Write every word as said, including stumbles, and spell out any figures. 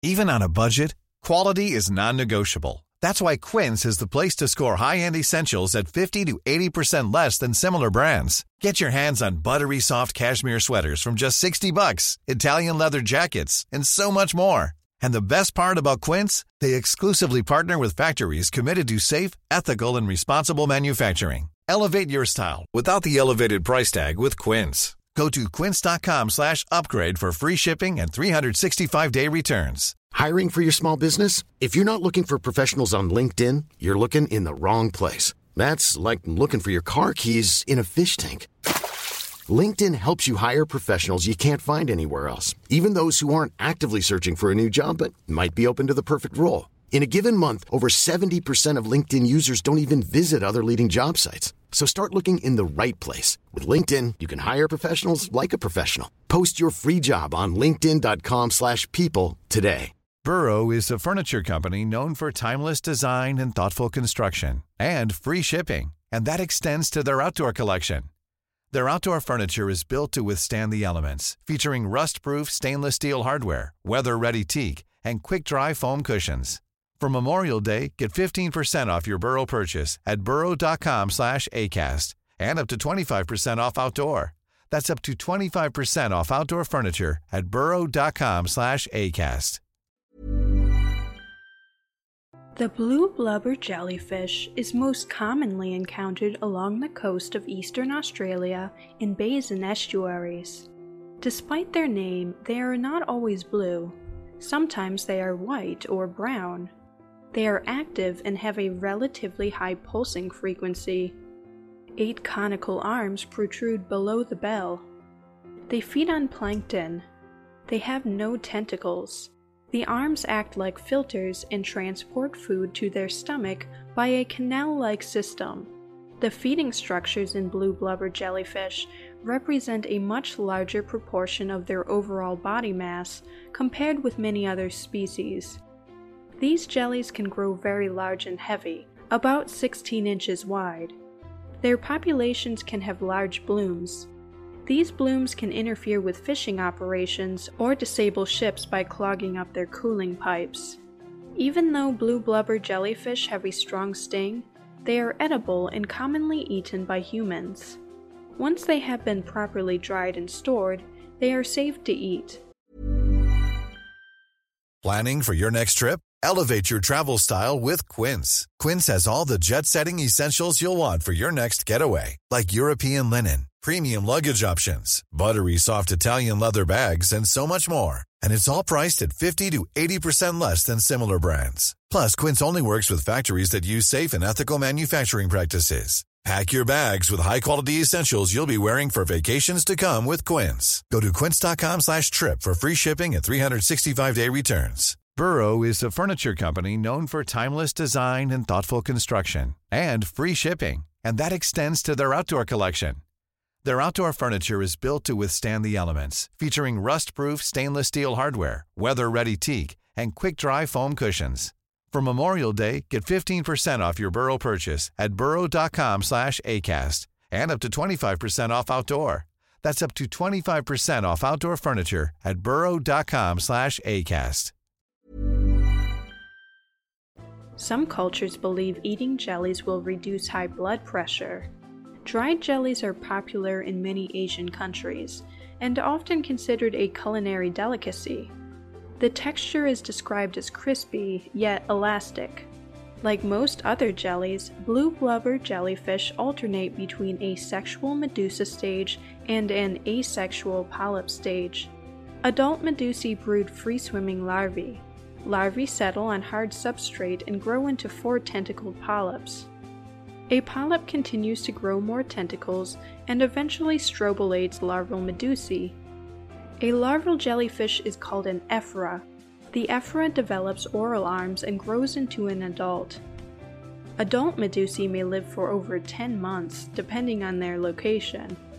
Even on a budget, quality is non-negotiable. That's why Quince is the place to score high-end essentials at fifty to eighty percent less than similar brands. Get your hands on buttery soft cashmere sweaters from just sixty bucks, Italian leather jackets, and so much more. And the best part about Quince, they exclusively partner with factories committed to safe, ethical, and responsible manufacturing. Elevate your style without the elevated price tag with Quince. Go to quince.com slash upgrade for free shipping and three sixty-five day returns. Hiring for your small business? If you're not looking for professionals on LinkedIn, you're looking in the wrong place. That's like looking for your car keys in a fish tank. LinkedIn helps you hire professionals you can't find anywhere else, even those who aren't actively searching for a new job but might be open to the perfect role. In a given month, over seventy percent of LinkedIn users don't even visit other leading job sites. So start looking in the right place. With LinkedIn, you can hire professionals like a professional. Post your free job on linkedin.com slash people today. Burrow is a furniture company known for timeless design and thoughtful construction, and free shipping, and that extends to their outdoor collection. Their outdoor furniture is built to withstand the elements, featuring rust-proof stainless steel hardware, weather-ready teak, and quick-dry foam cushions. For Memorial Day, get fifteen percent off your Burrow purchase at burrow.com slash ACAST and up to twenty-five percent off outdoor. That's up to twenty-five percent off outdoor furniture at burrow.com slash ACAST. The blue blubber jellyfish is most commonly encountered along the coast of eastern Australia in bays and estuaries. Despite their name, they are not always blue. Sometimes they are white or brown. They are active and have a relatively high pulsing frequency. Eight conical arms protrude below the bell. They feed on plankton. They have no tentacles. The arms act like filters and transport food to their stomach by a canal-like system. The feeding structures in blue blubber jellyfish represent a much larger proportion of their overall body mass compared with many other species. These jellies can grow very large and heavy, about sixteen inches wide. Their populations can have large blooms. These blooms can interfere with fishing operations or disable ships by clogging up their cooling pipes. Even though blue blubber jellyfish have a strong sting, they are edible and commonly eaten by humans. Once they have been properly dried and stored, they are safe to eat. Planning for your next trip? Elevate your travel style with Quince. Quince has all the jet-setting essentials you'll want for your next getaway, like European linen, premium luggage options, buttery soft Italian leather bags, and so much more. And it's all priced at fifty to eighty percent less than similar brands. Plus, Quince only works with factories that use safe and ethical manufacturing practices. Pack your bags with high-quality essentials you'll be wearing for vacations to come with Quince. Go to quince.com slash trip for free shipping and three sixty-five day returns. Burrow is a furniture company known for timeless design and thoughtful construction, and free shipping, and that extends to their outdoor collection. Their outdoor furniture is built to withstand the elements, featuring rust-proof stainless steel hardware, weather-ready teak, and quick-dry foam cushions. For Memorial Day, get fifteen percent off your Burrow purchase at burrow.com slash ACAST and up to twenty-five percent off outdoor. That's up to twenty-five percent off outdoor furniture at burrow.com slash ACAST. Some cultures believe eating jellies will reduce high blood pressure. Dried jellies are popular in many Asian countries and often considered a culinary delicacy. The texture is described as crispy, yet elastic. Like most other jellies, blue blubber jellyfish alternate between a sexual medusa stage and an asexual polyp stage. Adult medusae brood free-swimming larvae. Larvae settle on hard substrate and grow into four tentacled polyps. A polyp continues to grow more tentacles and eventually strobulates larval medusae. A larval jellyfish is called an ephora. The ephora develops oral arms and grows into an adult. Adult medusae may live for over ten months, depending on their location.